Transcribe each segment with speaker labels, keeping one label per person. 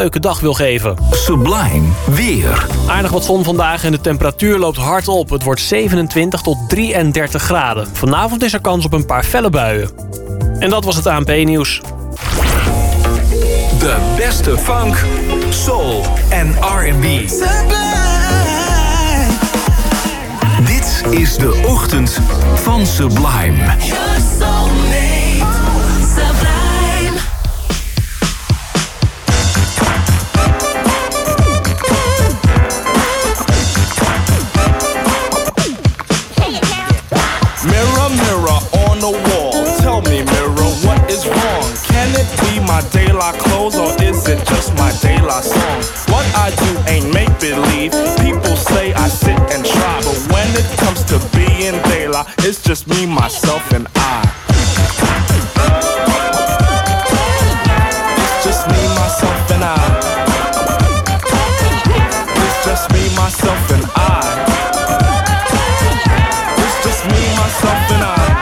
Speaker 1: leuke dag wil geven.
Speaker 2: Sublime weer.
Speaker 1: Aardig wat zon vandaag en de temperatuur loopt hard op. Het wordt 27 tot 33 graden. Vanavond is er kans op een paar felle buien. En dat was het ANP-nieuws.
Speaker 2: De beste funk, soul en R&B. Dit is de ochtend van Sublime.
Speaker 3: My daylight clothes, or is it just my daylight song? What I do ain't make-believe. People say I sit and try, but when it comes to being daylight, it's just me, myself, and I. It's just me, myself, and I. It's just me, myself, and I. It's just me, myself, and I.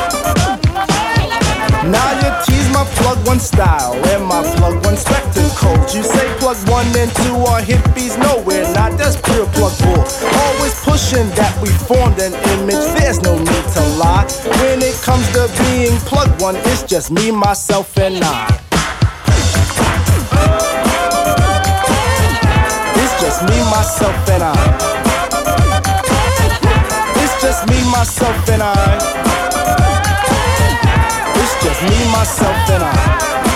Speaker 3: Now you tease my plug one style and my plug one spectacles. You say plug 1 and 2 are hippies, no we're not, that's pure plug bull. Always pushing that we formed an image, there's no need to lie. When it comes to being plug 1, it's just me, myself and I. It's just me, myself and I. It's just me, myself and I. Just me, myself, and I.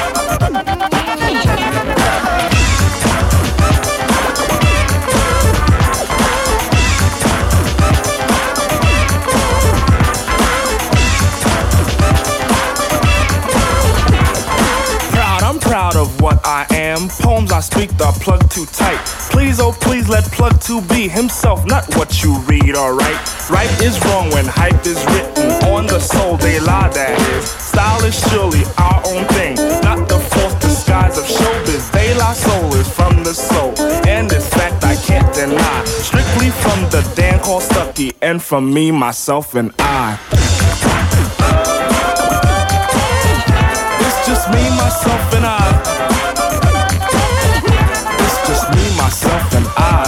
Speaker 3: I'm proud of what I am. Poems I speak are plugged too tight. Please, oh please, let plug 2 be himself, not what you read, alright? Right is wrong when hype is written on the soul, they lie, that is. Style is surely our own thing, not the false disguise of showbiz. De La Soul is from the soul, and this fact I can't deny. Strictly from the Dan called Stucky, and from me, myself, and I. It's just me, myself, and I. It's just me, myself, and I.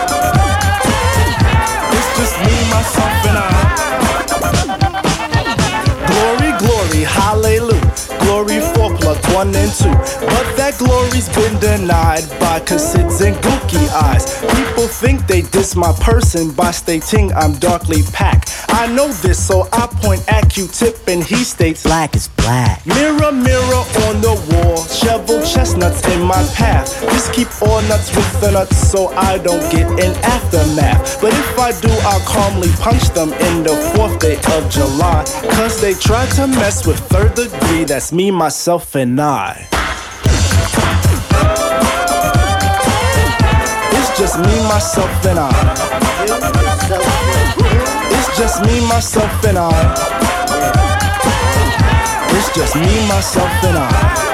Speaker 3: It's just me, myself, and I. Glory, glory, hallelujah. Glory for plug 1 and 2. But that glory's been denied by cassids and gookie eyes. People think they diss my person by stating I'm darkly packed. I know this, so I point at Q-Tip and he states black is black. Mirror, mirror on the wall, shovel chestnuts in my path. Just keep all nuts with the nuts so I don't get an aftermath. But if I do, I'll calmly punch them in the 4th day of July. Cause they tried to mess with 3rd degree, that's me, myself, and I. It's just me, myself, and I. It's just me, myself, and I. It's just me, myself, and I.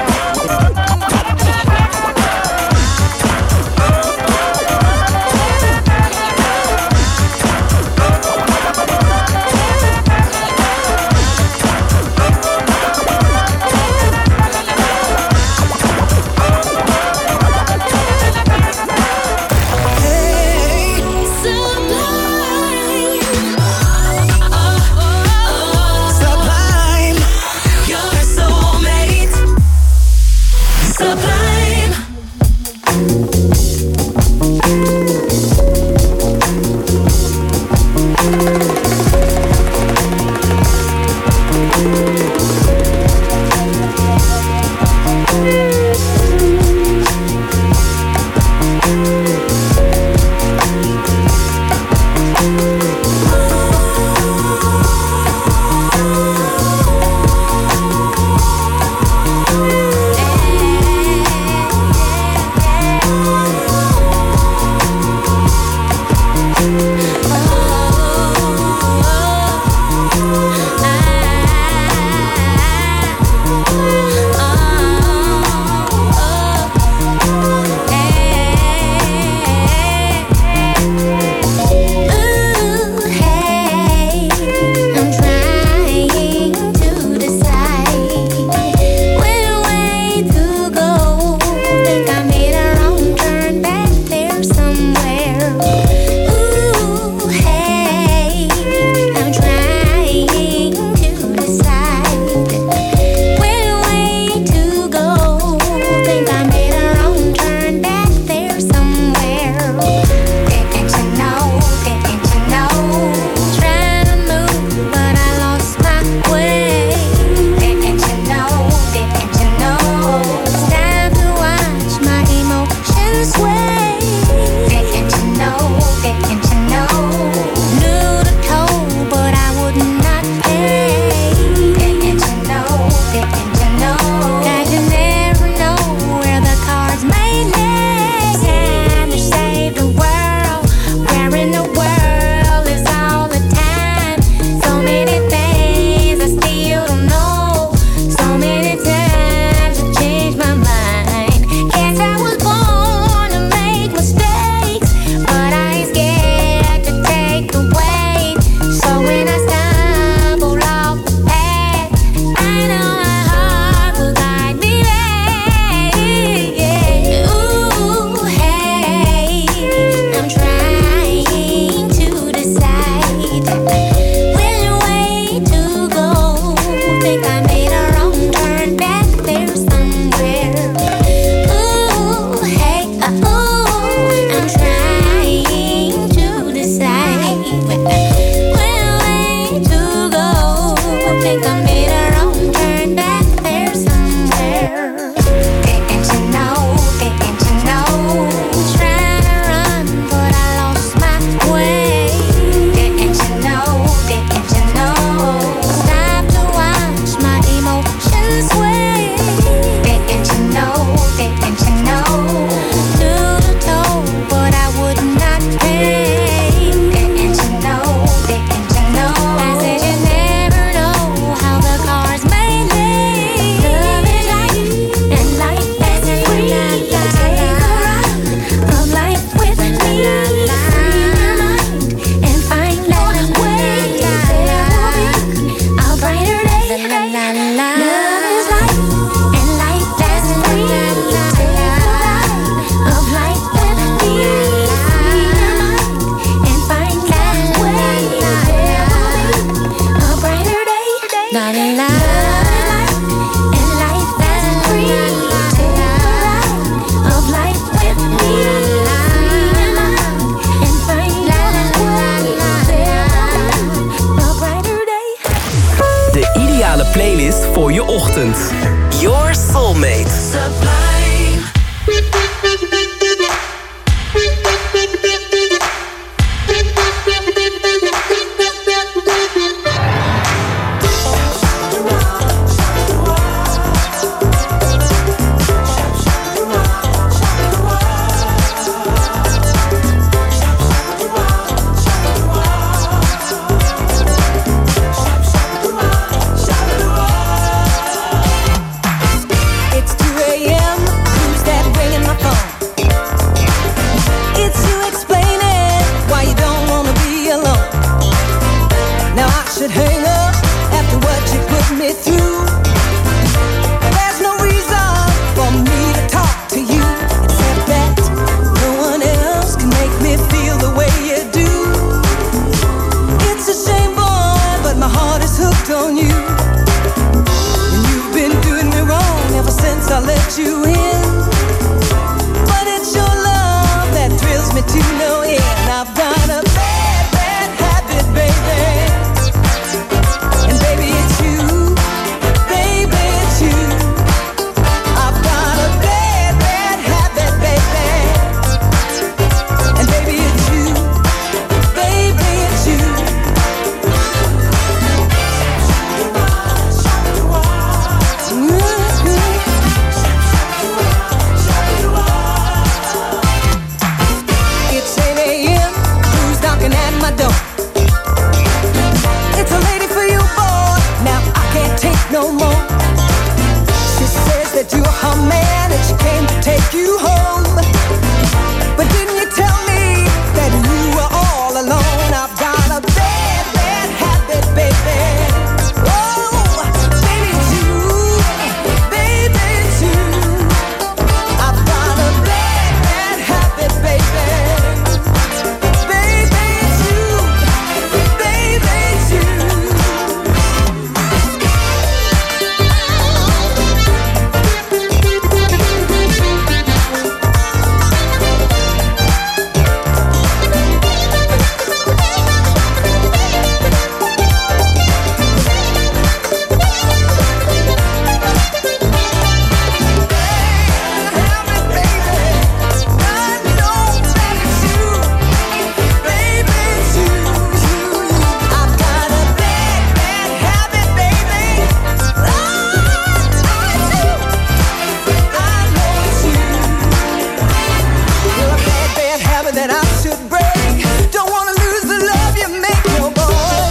Speaker 4: that I should break. Don't wanna lose the love you make, no boy.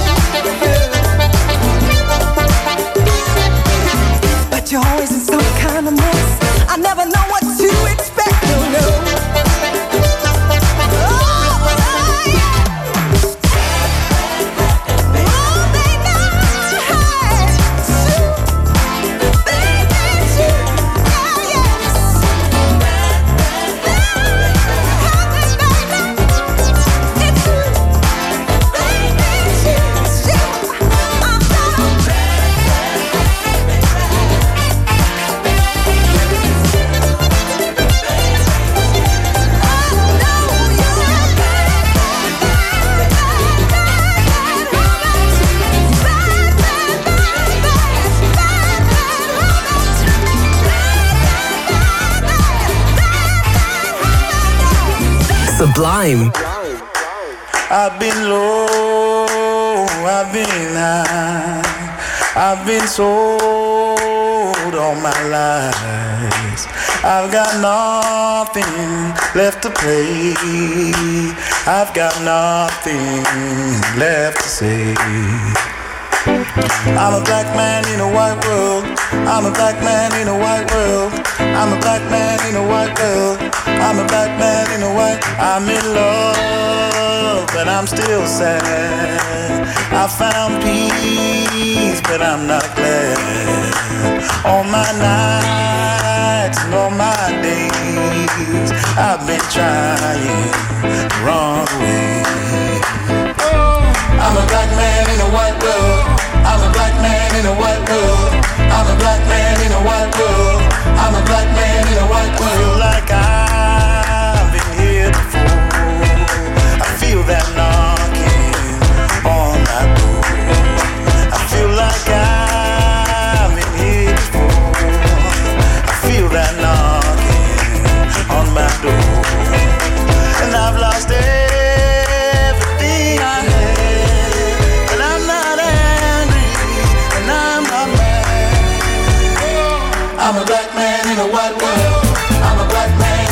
Speaker 4: But you're always in some kind of mess. I never know what to expect, no, no.
Speaker 5: Sublime.
Speaker 6: I've been low, I've been high, I've been sold all my lies. I've got nothing left to play, I've got nothing left to say. I'm a black man in a white world, I'm a black man in a white world, I'm a black man in a white world, I'm a black man in a white. I'm in love, but I'm still sad. I found peace, but I'm not glad. All my nights and all my days, I've been trying the wrong way. I'm a black man in a white world, I'm a black man in a white world, I'm a black man in a white world, I'm a black man in a white world. I feel like I've been here before, I feel that knocking on my door. I feel like I've been here before, I feel that knocking on my door. And I've lost everything I had, but I'm not angry and I'm not mad. I'm a black man in a white world, I'm a black man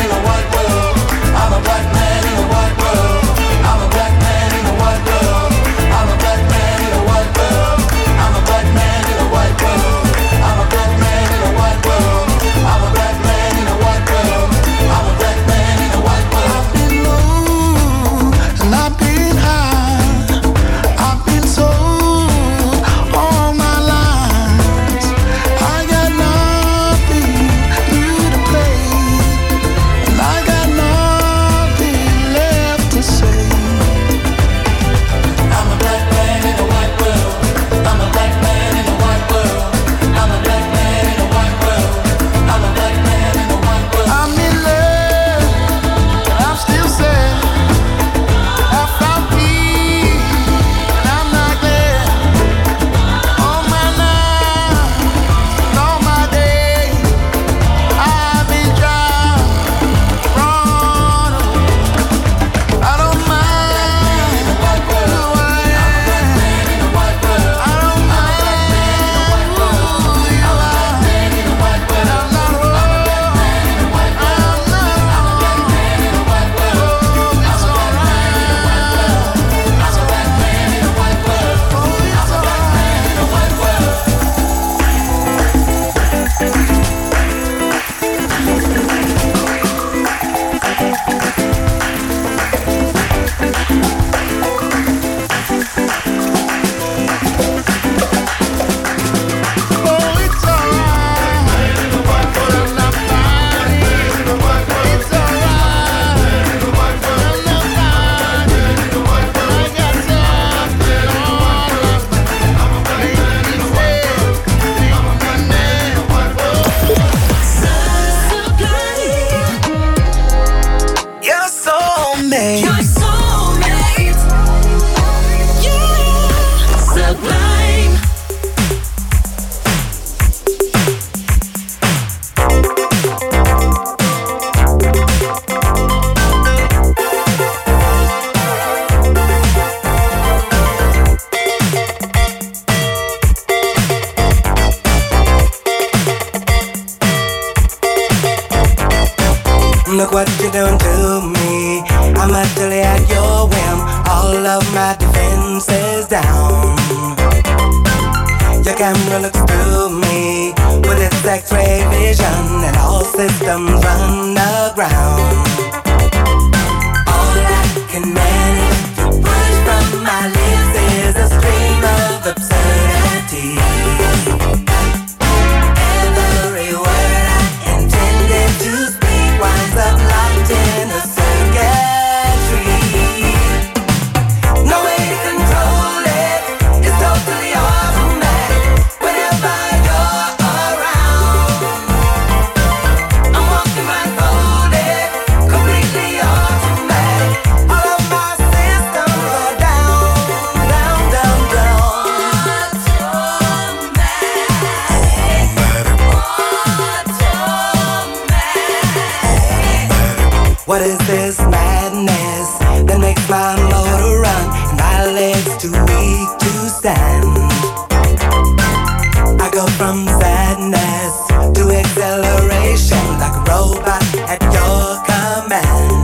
Speaker 6: you doing to me? I'm utterly at your whim. All of my defenses down. Your camera looks through me with its X-ray vision, and all systems run aground. All I can manage to push from my lips is a stream of absurdity. Every word I intended to speak winds up locked in a circuitry. No way to control it, it's totally automatic. Whenever you're around, I'm walking blindfolded, completely automatic. All of my systems are down, down, down, down. What is this madness that makes my motor run and my legs too weak to stand? I go from sadness to acceleration like a robot at your command.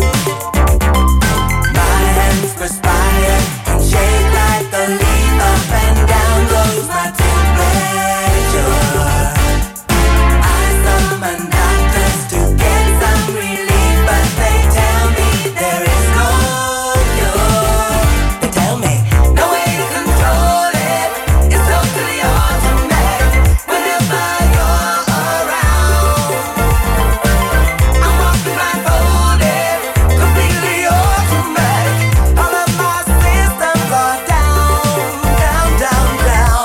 Speaker 6: My hands perspire and shake like a leaf. Up and down goes my temperature. I summon doctors to get some relief, but they tell me there is no cure. They tell me no way to control it, it's totally automatic. Whenever you're around, I'm walking blindfolded, completely automatic. All of my systems are down, down, down, down.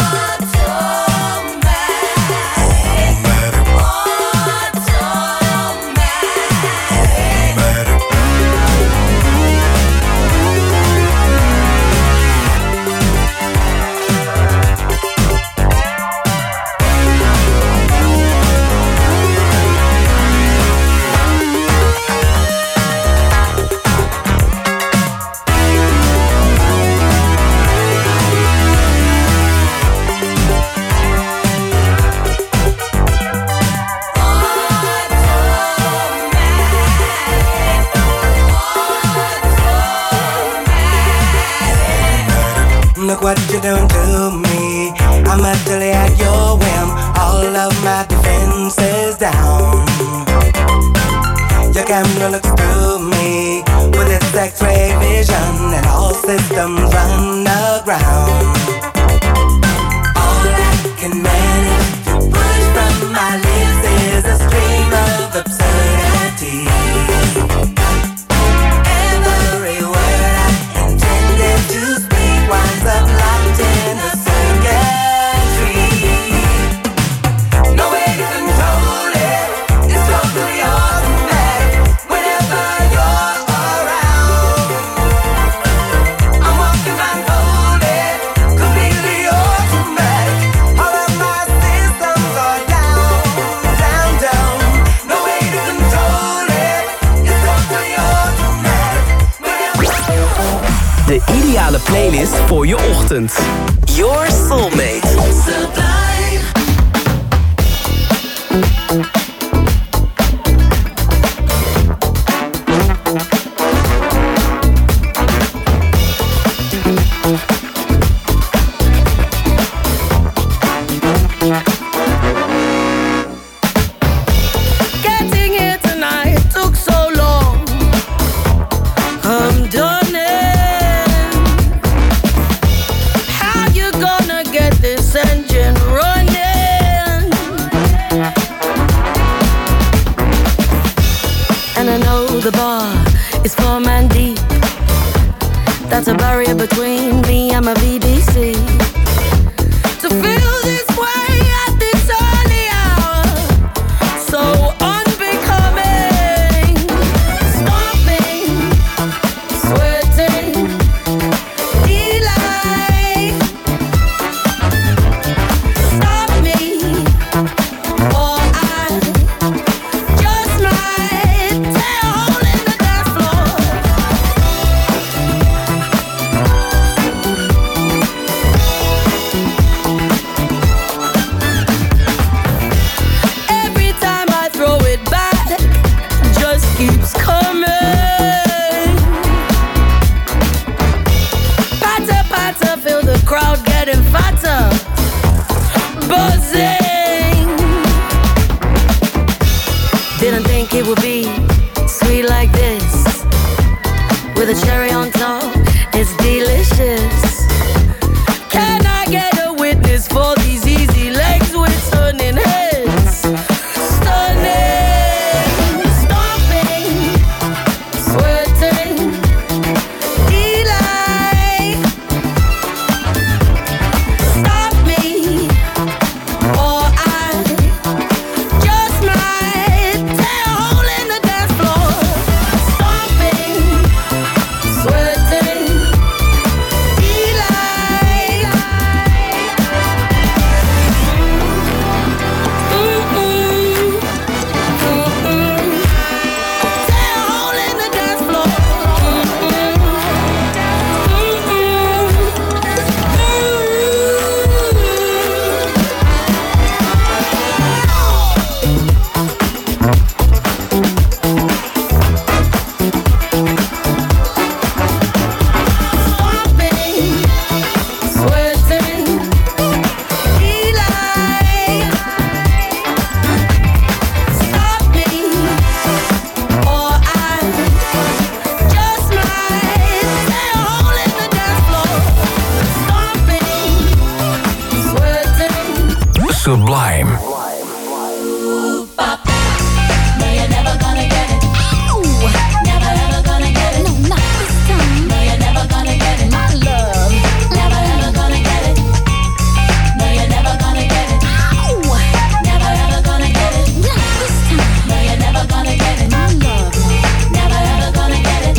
Speaker 6: Look what you're doing to me. I'm utterly at your whim. All of my defenses down. Your camera looks through me with its X-ray vision, and all systems run aground. All I can manage to push from my lips is a stream of absurdity. Every word I intended to speak winds up locked in a circuitry. No way to control it, it's totally automatic. Whenever you're around, I'm walking blindfolded, completely automatic. All of my systems are down, down, down. No way to control it, it's totally automatic.
Speaker 5: De ideale playlist voor je ochtend. Your Soulmate.
Speaker 7: Getting here tonight took so long. I'm done in. How you gonna get this engine running? And I know the bar is for man deep. That's a barrier between me and my VDC. To feel this way at this early hour, so unbecoming. Stopping, sweating, delay. Stop me, or I just might tear a hole in the dance floor. with a cherry on top. It's delicious. Can I get a witness for these easy legs with turning heads? Stunning, stomping, sweating, delight. Stop me, or I just might tear a hole in the dance floor. Stomping, sweating, delight. Tear a hole in the dance floor. Stomping, sweating, delight. Stop me, or I just might tear a hole in the dance floor. Stomping, sweating.
Speaker 2: Sublime.
Speaker 7: No, you're never gonna get it. Never ever gonna get it. No, not this time. No, you're never gonna get it. My love. Never ever gonna get it. No, you're never gonna get it. Never ever gonna get it. Not this time. No, you're never gonna get it. My love. Never ever gonna get it.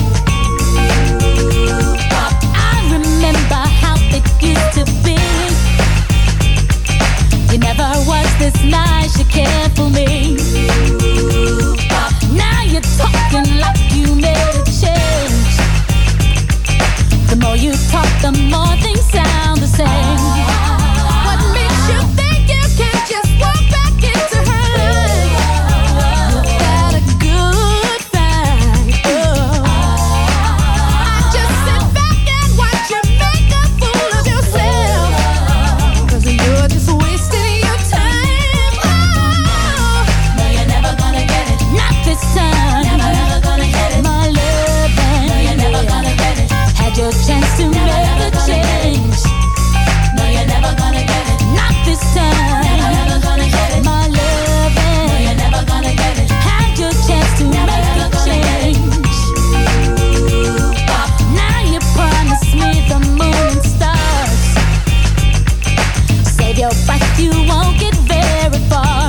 Speaker 7: I remember how it used to be. You never was this nice, you cared for me. Now you're talking like you made a change. The more you talk, the more things sound the same. What makes you think you can just walk back into her? You've got a good fight. I just sit back and watch you make a fool of yourself. 'Cause you're just wasting your time. No, you're never gonna get it. Not this time. Never ever gonna get it. My love. No, you're never gonna get it. Had your chance to make a change. No, you're never gonna get it. Not this time. Never ever gonna get it. My love. No, you're never gonna get it. Had your chance to make a change. Now you promise me the moon and stars. Save your breath, you won't get very far.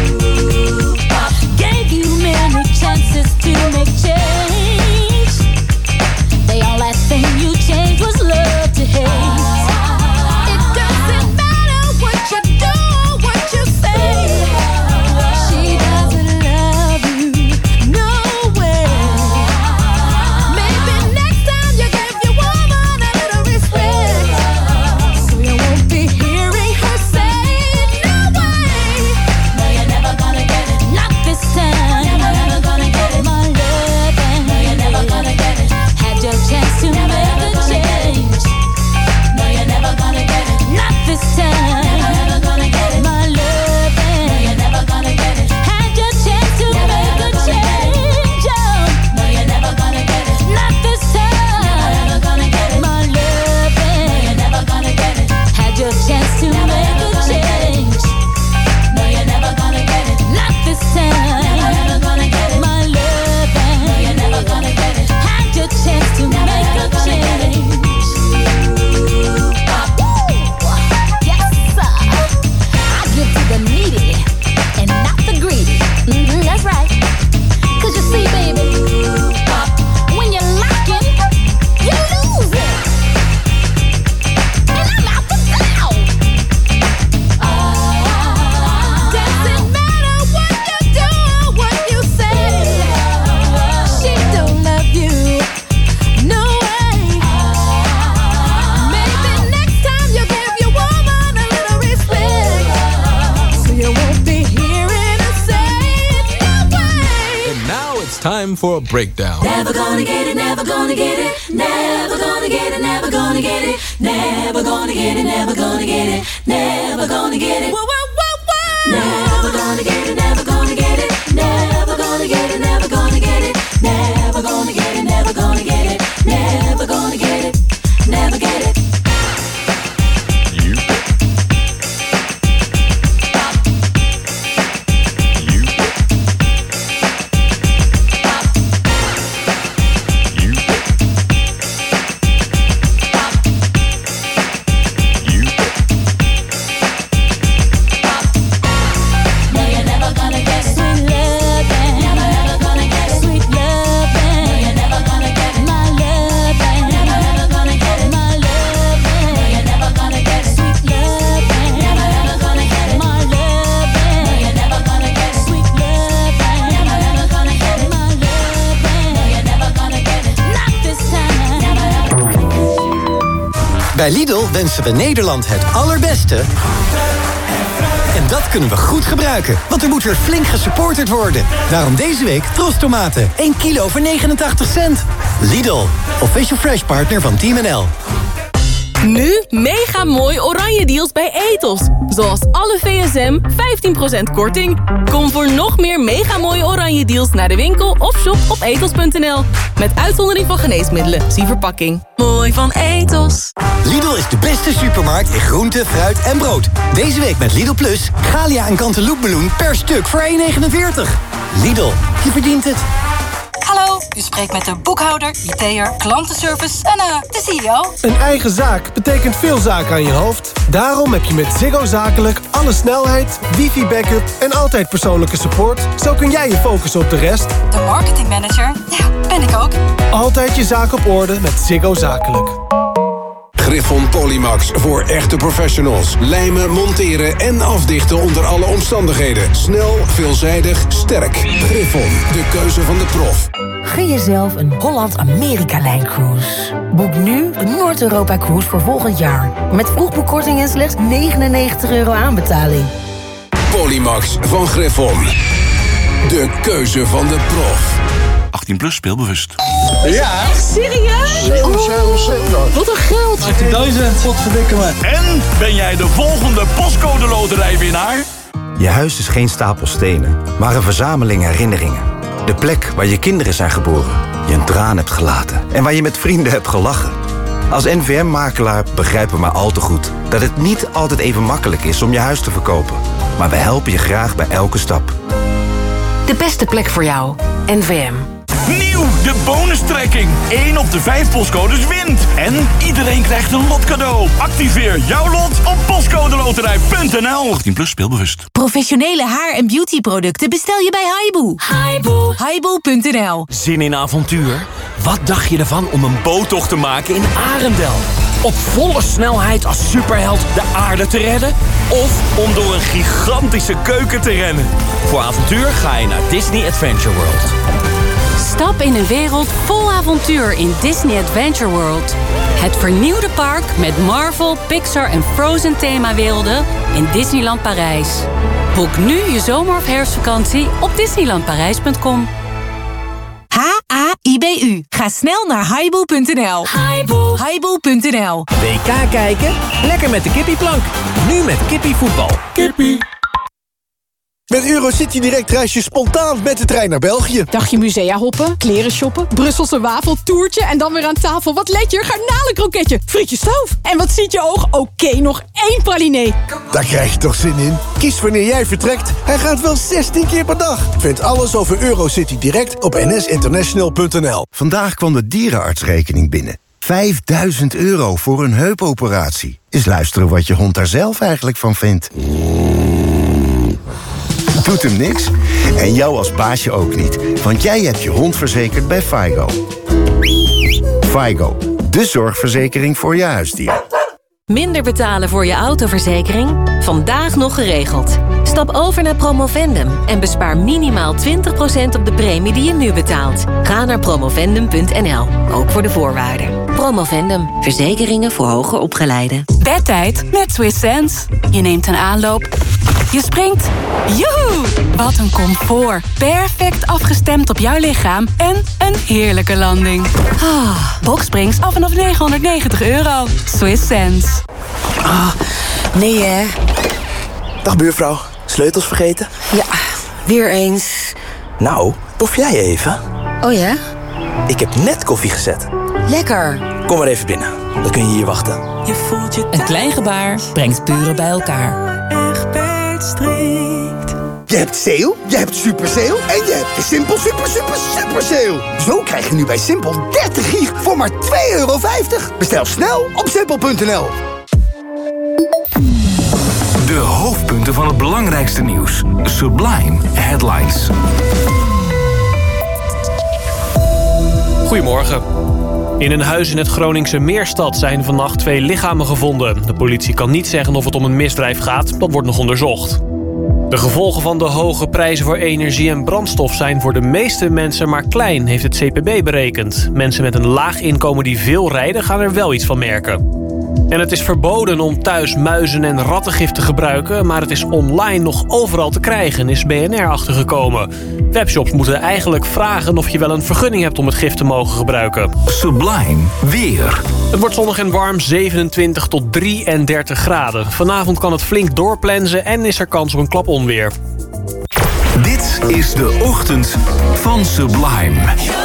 Speaker 7: Gave you many chances to make change. The only thing you changed was love to hate. It doesn't matter what you do or what you say. She doesn't love you, no way. Maybe next time you give your woman a little respect, so you won't be hearing her say no way. No, you're never gonna get it. Not this time. Never ever gonna get it. My love. No, you're never gonna get it. Had your chance to make a change. No, you're never gonna get it. Not this time. Never ever gonna get it. My love. No, you're never gonna get it. Had your chance to make a change. Oh, no, you're never gonna get it. Not this time. Never ever gonna get it. My love. No, you're never gonna get it. Had your chance to make a change. No, you're never gonna get it. Not this time. Never ever gonna get it. My love. No, you're never gonna get it. Had your chance to make a change. Yes, sir. I give to the needy and not the greedy. That's right. 'Cause you see, baby, when you're lacking, you're losing. And I'm out the door. Doesn't matter what you do or what you say. She don't love you, no way. Maybe next time you give your woman a little respect, so you won't be hearing her say no way.
Speaker 8: And now it's time for a breakdown.
Speaker 7: Never gonna get it, never gonna get it, never gonna get it, never gonna get it, never gonna get it, never gonna get it, never gonna get it. Never gonna get it, never gonna get it, never gonna get it, never gonna get it, never gonna get it, never gonna get it,
Speaker 9: Bij Lidl wensen we Nederland het allerbeste. En dat kunnen we goed gebruiken, want er moet weer flink gesupporterd worden. Daarom deze week Trostomaten, 1 kilo voor 89 cent. Lidl, official fresh partner van Team NL.
Speaker 10: Nu mega mooi oranje deals bij Ethos. Zoals alle VSM 15% korting. Kom voor nog meer mega mooie oranje deals naar de winkel of shop op ethos.nl. Met uitzondering van geneesmiddelen. Zie verpakking. Mooi van Ethos.
Speaker 9: Lidl is de beste supermarkt in groente, fruit en brood. Deze week met Lidl Plus, Galia en Cantaloupemeloen per stuk voor 1,49. Lidl, je verdient het.
Speaker 11: Hallo, u spreekt met de boekhouder, IT'er, klantenservice en de CEO.
Speaker 12: Een eigen zaak betekent veel zaken aan je hoofd. Daarom heb je met Ziggo Zakelijk alle snelheid, wifi-backup en altijd persoonlijke support. Zo kun jij je focussen op de rest.
Speaker 11: De marketingmanager, ja, ben ik ook.
Speaker 12: Altijd je zaak op orde met Ziggo Zakelijk.
Speaker 13: Griffon Polymax voor echte professionals. Lijmen, monteren en afdichten onder alle omstandigheden. Snel, veelzijdig, sterk. Griffon, de keuze van de prof.
Speaker 14: Gun jezelf een Holland-Amerika-lijncruise. Boek nu een Noord-Europa-cruise voor volgend jaar. Met vroegboekkorting en slechts €99 aanbetaling.
Speaker 13: Polymax van Griffon. De keuze van de prof.
Speaker 15: 18 plus, speelbewust.
Speaker 16: Ja.
Speaker 10: Echt serieus?
Speaker 16: Wat een geld. 18.000, wat verdikke me.
Speaker 15: En ben jij de volgende postcode loterijwinnaar?
Speaker 17: Je huis is geen stapel stenen, maar een verzameling herinneringen. De plek waar je kinderen zijn geboren, je een traan hebt gelaten en waar je met vrienden hebt gelachen. Als NVM-makelaar begrijpen we maar al te goed dat het niet altijd even makkelijk is om je huis te verkopen. Maar we helpen je graag bij elke stap.
Speaker 14: De beste plek voor jou. NVM.
Speaker 15: Nieuw, de bonustrekking. 1 op de 5 postcodes wint. En iedereen krijgt een lotcadeau. Activeer jouw lot op postcodeloterij.nl. 18 plus, speelbewust.
Speaker 18: Professionele haar- en beautyproducten bestel je bij Haibu. Haibu.nl.
Speaker 5: Zin in avontuur? Wat dacht je ervan om een boottocht te maken in Arendel? Op volle snelheid als superheld de aarde te redden? Of om door een gigantische keuken te rennen? Voor avontuur ga je naar Disney Adventure World.
Speaker 19: Stap in een wereld vol avontuur in Disney Adventure World. Het vernieuwde park met Marvel, Pixar en Frozen themawerelden in Disneyland Parijs. Boek nu je zomer- of herfstvakantie op disneylandparijs.com.
Speaker 18: H-A-I-B-U. Ga snel naar haibu.nl. Haibu.nl.
Speaker 5: WK kijken? Lekker met de kippieplank. Nu met kippievoetbal.
Speaker 12: Kippie. Met Eurocity Direct reis je spontaan met de trein naar België.
Speaker 20: Dagje musea hoppen, kleren shoppen, Brusselse wafeltoertje en dan weer aan tafel. Wat lekker, garnalenkroketje, frietje stoof. En wat ziet je oog? Oké, nog 1 pralinee.
Speaker 12: Daar krijg je toch zin in? Kies wanneer jij vertrekt. Hij gaat wel 16 keer per dag. Vind alles over Eurocity Direct op nsinternational.nl.
Speaker 21: Vandaag kwam de dierenartsrekening binnen. €5.000 voor een heupoperatie. Eens luisteren wat je hond daar zelf eigenlijk van vindt. Doet hem niks? En jou als baasje ook niet. Want jij hebt je hond verzekerd bij FIGO. FIGO, de zorgverzekering voor je huisdier.
Speaker 22: Minder betalen voor je autoverzekering? Vandaag nog geregeld. Stap over naar Promovendum en bespaar minimaal 20% op de premie die je nu betaalt. Ga naar promovendum.nl, ook voor de voorwaarden. Promovendum, verzekeringen voor hoger opgeleiden.
Speaker 10: Bedtijd met Swiss Sense. Je neemt een aanloop. Je springt. Joehoe! Wat een comfort. Perfect afgestemd op jouw lichaam en een heerlijke landing. Boxsprings af vanaf €990. Swiss Sense.
Speaker 14: Nee hè.
Speaker 23: Dag buurvrouw, sleutels vergeten?
Speaker 14: Ja, weer eens.
Speaker 23: Nou, proef jij even?
Speaker 14: Oh ja?
Speaker 23: Ik heb net koffie gezet.
Speaker 14: Lekker.
Speaker 23: Kom maar even binnen, dan kun je hier wachten.
Speaker 10: Je voelt je een klein gebaar brengt buren bij elkaar. Egberts strikt.
Speaker 24: Je hebt sale, je hebt super sale en je hebt de Simpel super sale. Zo krijg je nu bij Simpel 30 gig voor maar €2,50. Bestel snel op simpel.nl.
Speaker 2: De hoofdpunten van het belangrijkste nieuws. Sublime Headlines.
Speaker 1: Goedemorgen. In een huis in het Groningse Meerstad zijn vannacht 2 lichamen gevonden. De politie kan niet zeggen of het om een misdrijf gaat, dat wordt nog onderzocht. De gevolgen van de hoge prijzen voor energie en brandstof zijn voor de meeste mensen maar klein, heeft het CPB berekend. Mensen met een laag inkomen die veel rijden gaan er wel iets van merken. En het is verboden om thuis muizen- en rattengif te gebruiken, maar het is online nog overal te krijgen, is BNR achtergekomen. Webshops moeten eigenlijk vragen of je wel een vergunning hebt om het gif te mogen gebruiken.
Speaker 2: Sublime weer.
Speaker 1: Het wordt zonnig en warm, 27 tot 33 graden. Vanavond kan het flink doorplensen en is er kans op een klap onweer.
Speaker 2: Dit is de ochtend van Sublime.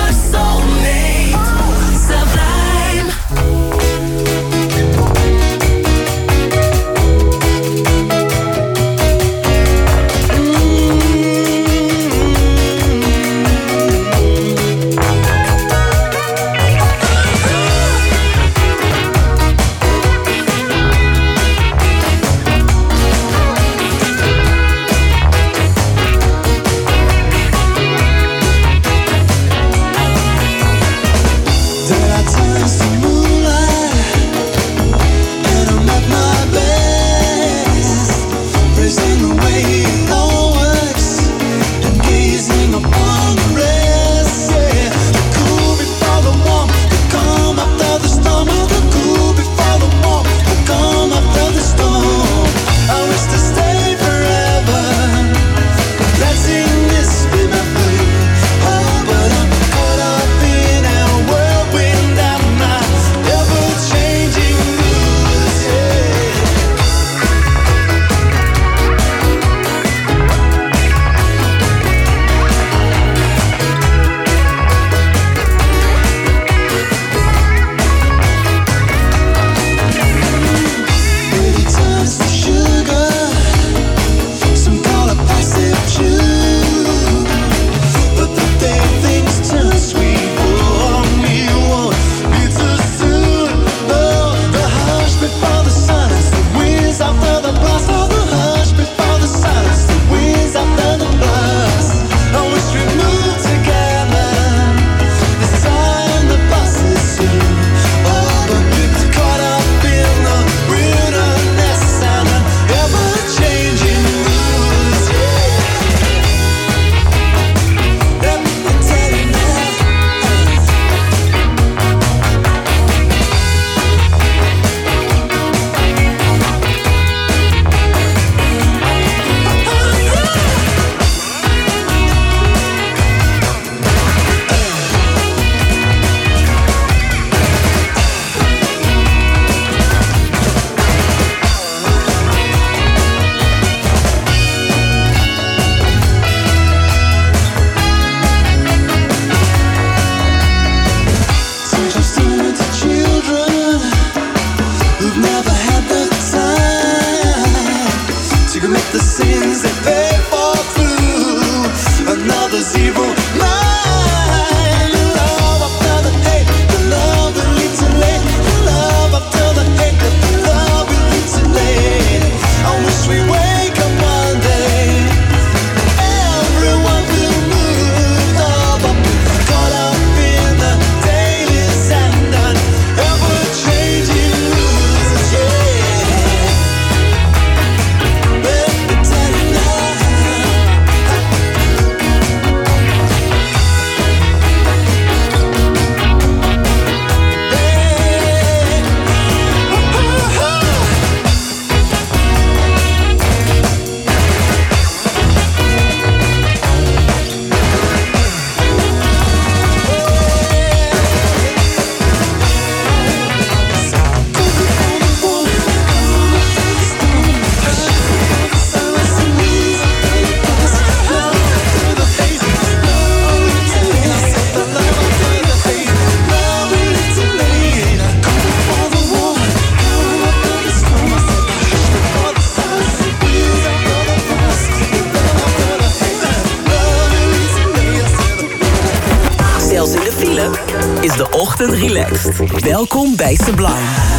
Speaker 3: Is de ochtend relaxed. Welkom bij Sublime.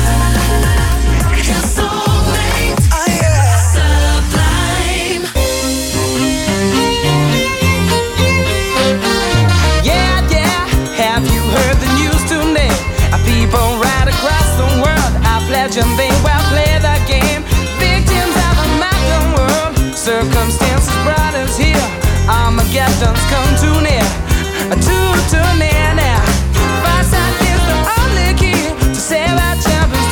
Speaker 4: And they will play the game. Victims of a modern world. Circumstances brought us here. Armageddon's come too near. Too near now. Farsight is the only key to save our champion.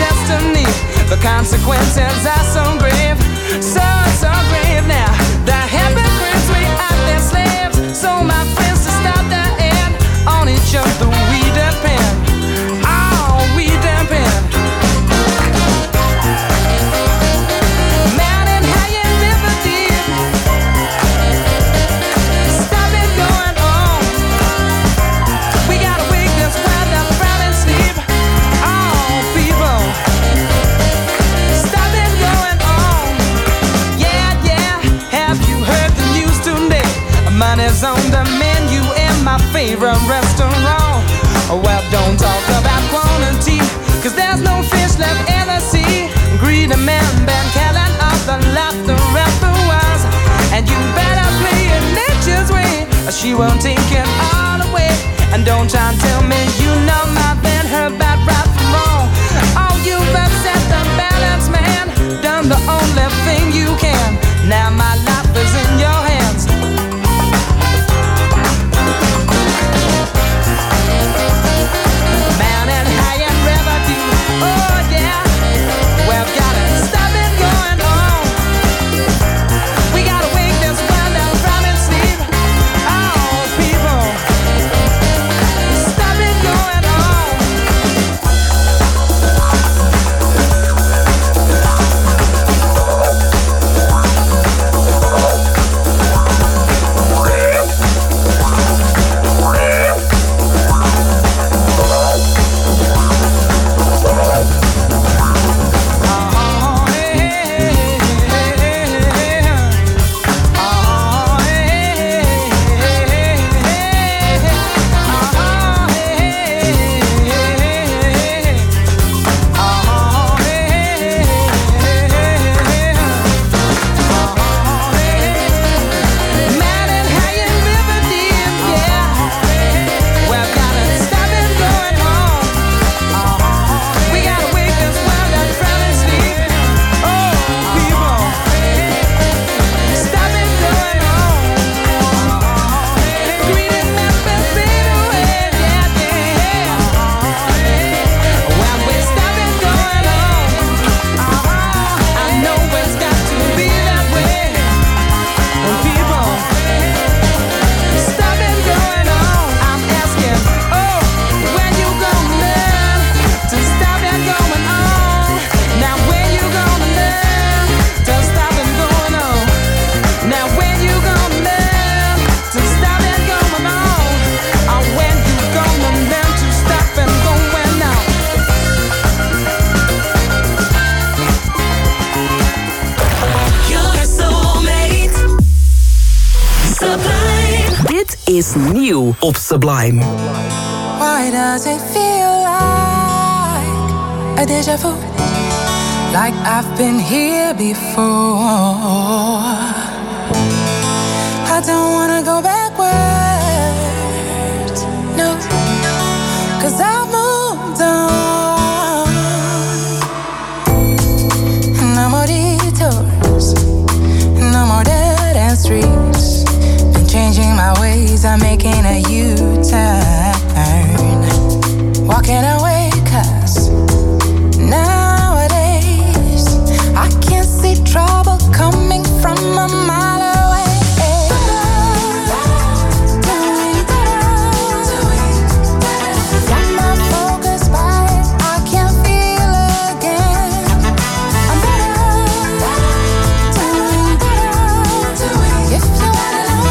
Speaker 4: she won't take it all away. And don't try and tell me you know my been her bad right from wrong. Oh, you've upset the balance, man. Done the only thing you can. Now my life is in your hands. Mountain high and river deep. Oh yeah, we've got to stop it going on. We gotta wake this world up from its sleep. Oh people, stop it going on.
Speaker 3: Is nieuw op Sublime.
Speaker 4: Why does it feel like a déjà vu? Like I've been here before. I don't wanna go backwards, no, 'cause I've moved on. No more detours, no more dead end streets. Changing my ways, I'm making a U-turn. Walking away, 'cause nowadays I can't see trouble coming from a mile away. Got my focus back, I can feel again. I'm better, doing better. If you wanna know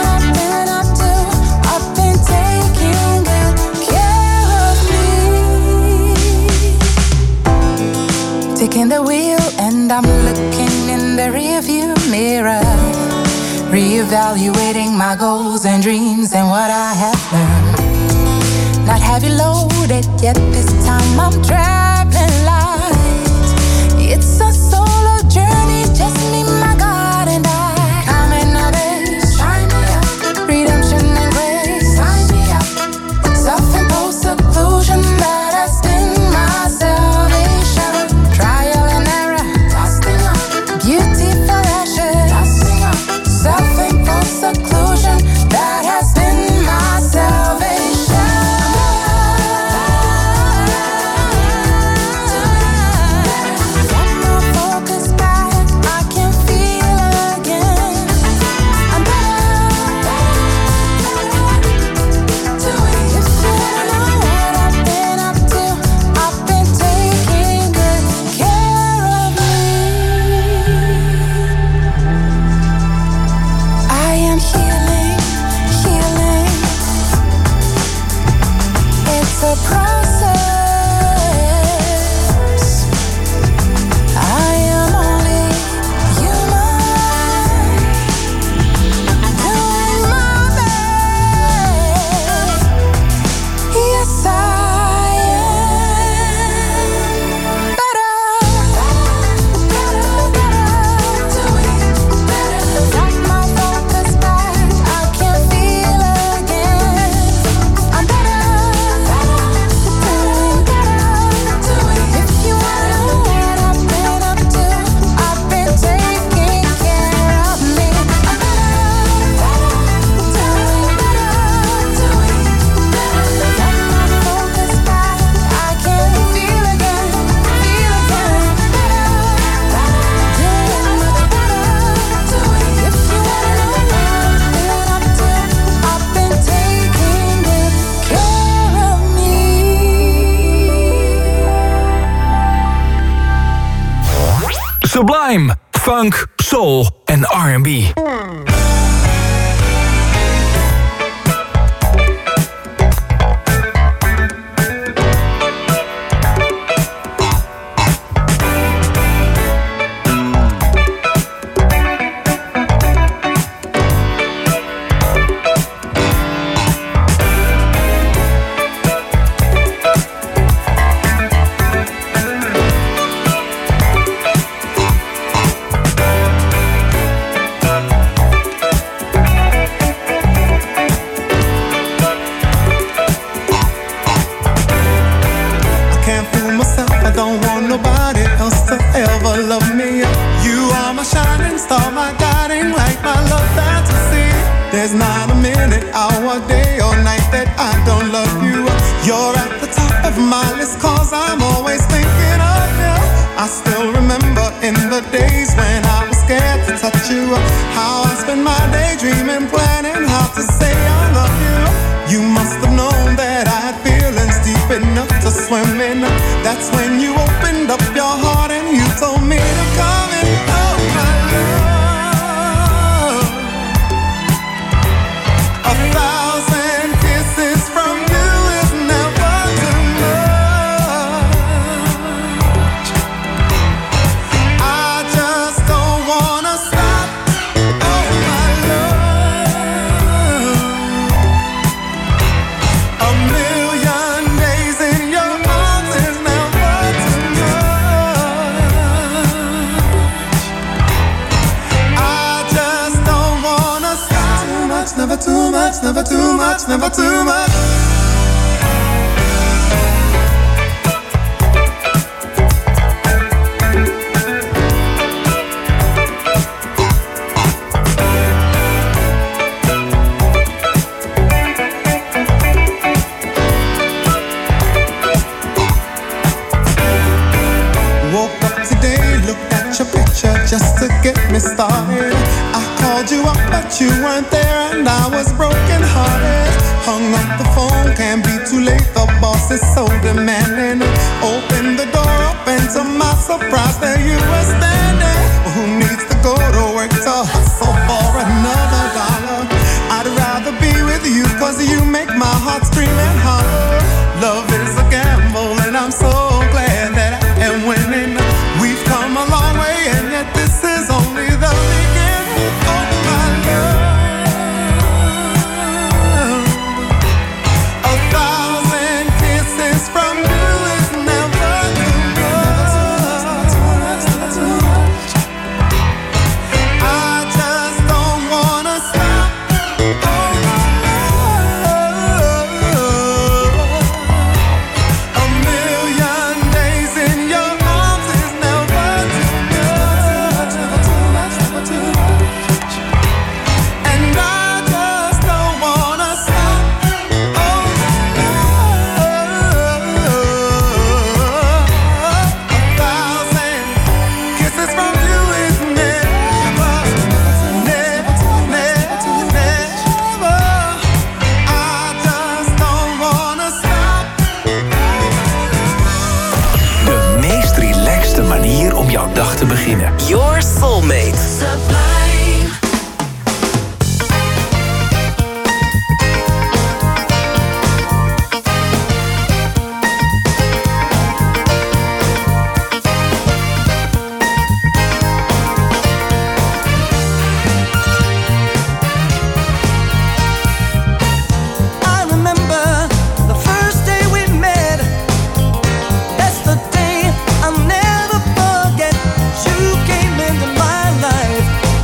Speaker 4: taking the wheel and I'm looking in the rearview mirror, reevaluating my goals and dreams and what I have learned. Not heavy loaded yet this time I'm traveling light. It's a solo journey, just me, my God and I. Coming of age, shine me up. Redemption and grace, sign me up. Self-imposed seclusion that has been my salvation. Trial and error, dusting up. Beauty for ashes, dusting up. Self-imposed seclusion that has been my salvation. Got my focus back, I can feel again. I'm better, doing. If you wanna know what I've been up to, I've been taking good care of me. I am healing, healing. It's a process. I am only human, doing my best. Yes, I am better, doing better. Got my focus back, I can feel
Speaker 2: Sublime. Funk, soul en R&B.
Speaker 6: There's not a minute, hour, day or night that I don't love you. You're at the top of my list, cause I'm always thinking of you. I still remember in the days when I was scared to touch you, how I spent my day dreaming, planning how to say I love you. You must have known that I had feelings deep enough to swim in. That's when you opened up your heart and you told me to come in. Oh my love, 1,000 kisses from you is never too much. I just don't wanna stop. Oh my love, a million days in your arms is never too much. I just don't wanna stop. Too much, never too much, never too much, never too much. Woke up today, looked at your picture just to get me started. I called you up but you weren't there and I was broken hearted. Hung up the phone, can't be too late, the boss is so demanding. Opened the door up and to my surprise there you were standing. Who needs to go to work to hustle for another dollar? I'd rather be with you cause you make my heart scream and holler. Love is a gamble and I'm so glad that I am winning. We've come a long way and yet this is only the beginning. Oh my love, 1,000 kisses from you is never too much. I just don't wanna stop. Oh my love, a million days in your arms is never too much. And I just don't wanna stop. Oh my love, 1,000 kisses from you is never, never, never, never. I just don't wanna stop.
Speaker 2: De meest relaxte manier om jouw dag te beginnen.
Speaker 3: Your Soulmate.
Speaker 6: I remember the first day we met. That's the day I'll never forget. You came into my life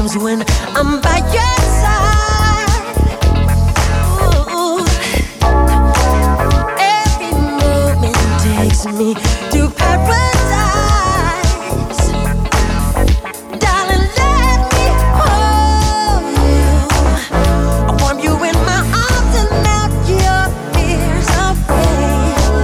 Speaker 7: times when I'm by your side. Ooh. Every moment takes me to paradise. Darling, let me hold you. I warm you in my arms and melt your fears away.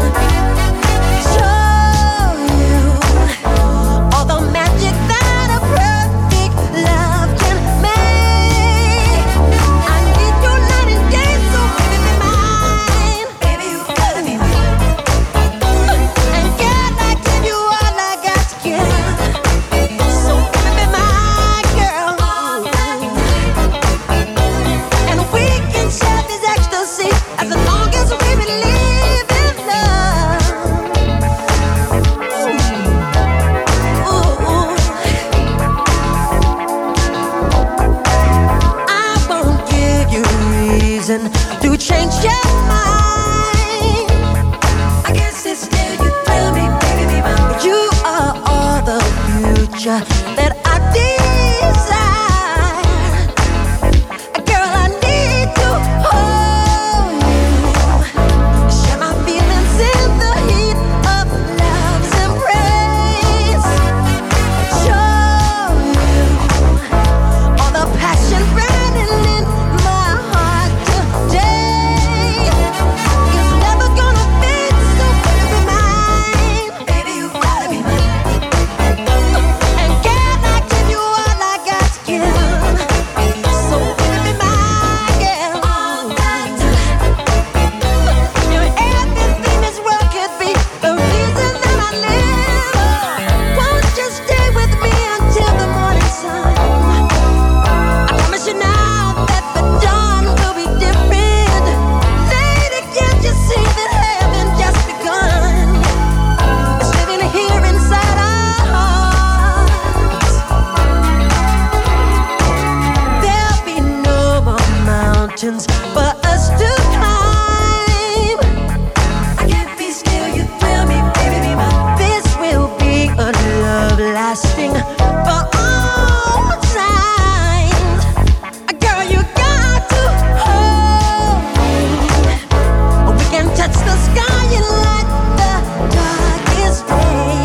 Speaker 7: Show you all the magic that a perfect love can make. I need you night and day, so baby be mine. Baby, you gotta be mine. And can I give you all I got to give? So baby be my girl. And we can share this ecstasy as long as we believe in love. Ooh. I won't give you reason to change your mind. I guess it's still you thrill me, baby, be mine. You are all the future that I desire. Girl, I need to hold you. Share my feelings in the heat of love's embrace. Show you all the passion burning in my heart today. It's never gonna fade, so baby be mine. Baby, you gotta be mine. And can I give you all I got to give? So baby be my girl. You're everything this world could be, the reason that I live. Won't you stay with me until the morning sun? I promise you now that the dawn will be different. Lady, can't you see that heaven just begun? It's living here inside our hearts. There'll be no more mountains for us to climb. I can't be still, you thrill me, baby, be mine. This will be a love lasting for all time. Girl, you got to hold me. We can touch the sky and light the darkest day.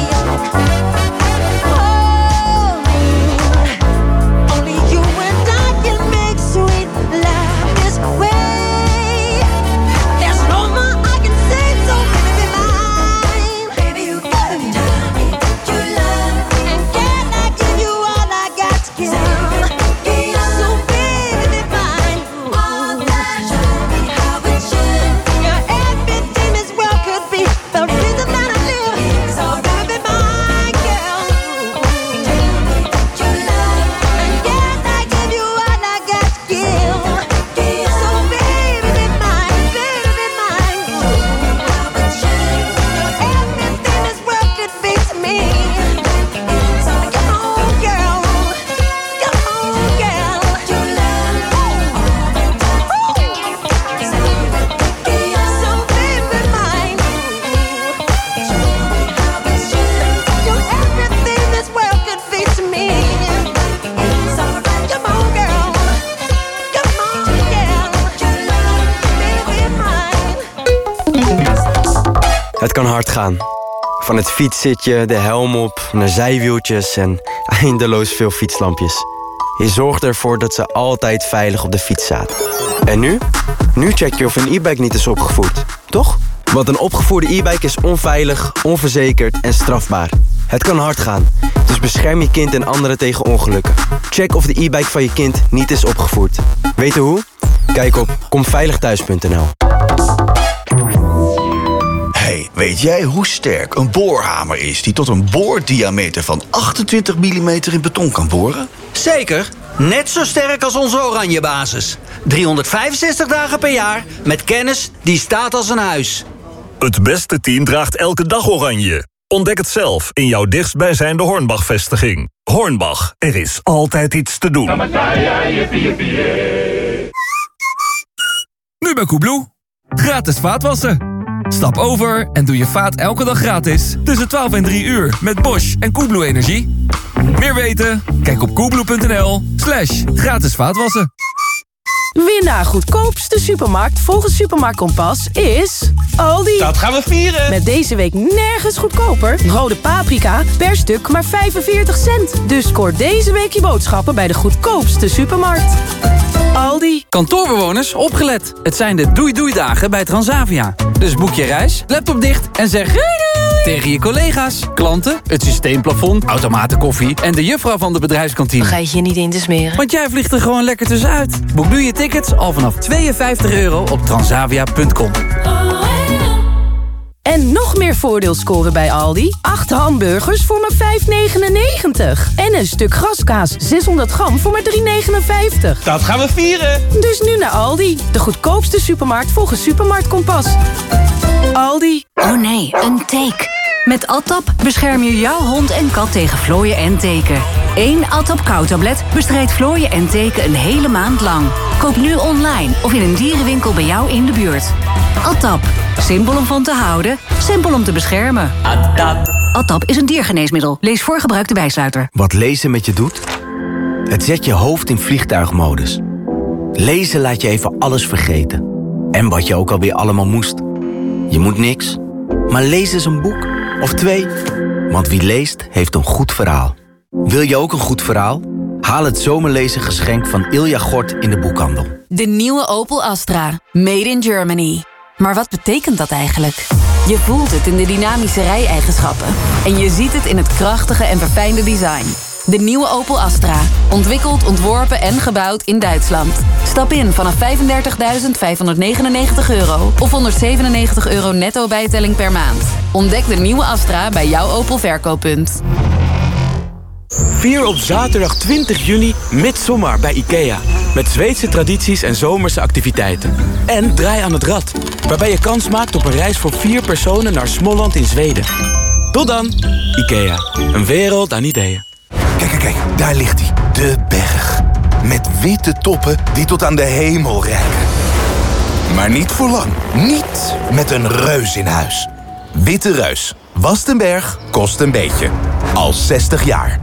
Speaker 7: Hold me. Only you and I can make sweet love this way. There's no more I can say, so baby be mine. Baby, you gotta tell me that you love. And can I give you all I got to give? So baby be mine. All that, show me how it should. You're everything this world could be, the reason that I live. So baby be my girl. Tell me that you love. And can I give you all I got to give? So baby be mine, baby be mine. How it should. You're everything this world could be to me. So come on, girl. Come on, girl. You love. So baby mine. How it should. You're everything this world could be to me. So come on, girl. Come on, girl. You love. Baby mine.
Speaker 8: Het kan hard gaan. Van het fietszitje, de helm op, naar zijwieltjes en eindeloos veel fietslampjes. Je zorgt ervoor dat ze altijd veilig op de fiets zaten. En nu? Nu check je of een e-bike niet is opgevoerd, toch? Want een opgevoerde e-bike is onveilig, onverzekerd en strafbaar. Het kan hard gaan, dus bescherm je kind en anderen tegen ongelukken. Check of de e-bike van je kind niet is opgevoerd. Weten hoe? Kijk op komveiligthuis.nl.
Speaker 9: Hey, weet jij hoe sterk een boorhamer is die tot een boordiameter van 28 mm in beton kan boren?
Speaker 11: Zeker. Net zo sterk als onze Oranje basis. 365 dagen per jaar met kennis die staat als een huis.
Speaker 25: Het beste team draagt elke dag Oranje. Ontdek het zelf in jouw dichtstbijzijnde Hornbach-vestiging. Hornbach, er is altijd iets te doen.
Speaker 26: Nu bij Koebloe. Gratis vaatwassen. Stap over en doe je vaat elke dag gratis. Tussen 12 en 3 uur met Bosch en Koebloe Energie. Meer weten? Kijk op coolblue.nl/gratis vaatwassen.
Speaker 13: Winnaar goedkoopste supermarkt volgens Supermarkt Kompas is Aldi.
Speaker 15: Dat gaan we vieren.
Speaker 13: Met deze week nergens goedkoper. Rode paprika per stuk maar 45 cent. Dus scoor deze week je boodschappen bij de goedkoopste supermarkt. Aldi.
Speaker 16: Kantoorbewoners, opgelet. Het zijn de doei-doei-dagen bij Transavia. Dus boek je reis, laptop dicht en zeg doei doei tegen je collega's, klanten, het systeemplafond, automatenkoffie en de juffrouw van de bedrijfskantine.
Speaker 14: Vergeet je niet in te smeren.
Speaker 16: Want jij vliegt er gewoon lekker tussenuit. Boek nu je tickets al vanaf €52 op transavia.com.
Speaker 13: En nog meer voordeel scoren bij Aldi. 8 hamburgers voor maar €5,99. En een stuk graskaas 600 gram voor maar €3,59.
Speaker 15: Dat gaan we vieren.
Speaker 13: Dus nu naar Aldi. De goedkoopste supermarkt volgens Supermarkt Kompas. Aldi.
Speaker 17: Oh nee, een teek. Met Atap bescherm je jouw hond en kat tegen vlooien en teken. 1 Atap kauwtablet bestrijdt vlooien en teken een hele maand lang. Koop nu online of in een dierenwinkel bij jou in de buurt. Atap. Simpel om van te houden, simpel om te beschermen. Atap is een diergeneesmiddel. Lees voor gebruik de bijsluiter.
Speaker 8: Wat lezen met je doet? Het zet je hoofd in vliegtuigmodus. Lezen laat je even alles vergeten. En wat je ook alweer allemaal moest. Je moet niks, maar lees eens een boek. Of 2. Want wie leest, heeft een goed verhaal. Wil je ook een goed verhaal? Haal het zomerlezen geschenk van Ilja Gort in de boekhandel.
Speaker 17: De nieuwe Opel Astra. Made in Germany. Maar wat betekent dat eigenlijk? Je voelt het in de dynamische rijeigenschappen. En je ziet het in het krachtige en verfijnde design. De nieuwe Opel Astra. Ontwikkeld, ontworpen en gebouwd in Duitsland. Stap in vanaf €35.599 of €197 netto bijtelling per maand. Ontdek de nieuwe Astra bij jouw Opel verkooppunt.
Speaker 18: Vier op zaterdag 20 juni Midsommar bij IKEA. Met Zweedse tradities en zomerse activiteiten. En Draai aan het Rad, waarbij je kans maakt op een reis voor 4 personen naar Småland in Zweden. Tot dan, IKEA. Een wereld aan ideeën.
Speaker 21: Kijk, daar ligt hij. De berg. Met witte toppen die tot aan de hemel reiken. Maar niet voor lang. Niet met een reus in huis. Witte Reus. Wast een berg, kost een beetje. Al 60 jaar.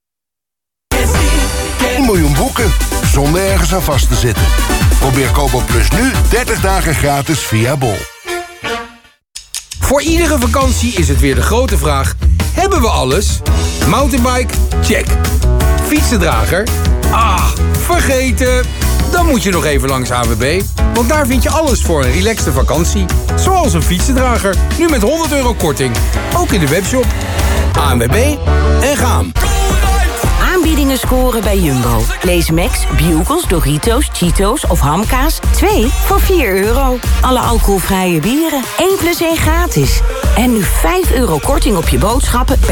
Speaker 19: 1 miljoen boeken, zonder ergens aan vast te zitten. Probeer Kobo Plus nu 30 dagen gratis via Bol.
Speaker 27: Voor iedere vakantie is het weer de grote vraag: hebben we alles? Mountainbike? Check. Fietsendrager? Ah, vergeten. Dan moet je nog even langs AWB. Want daar vind je alles voor een relaxte vakantie. Zoals een fietsendrager. Nu met €100 korting. Ook in de webshop. ANWB en gaan.
Speaker 14: Aanbiedingen scoren bij Jumbo. Lees Max, Bugles, Doritos, Cheetos of hamkaas. 2 voor €4. Alle alcoholvrije bieren. 1 + 1 gratis. En nu €5 korting op je boodschappen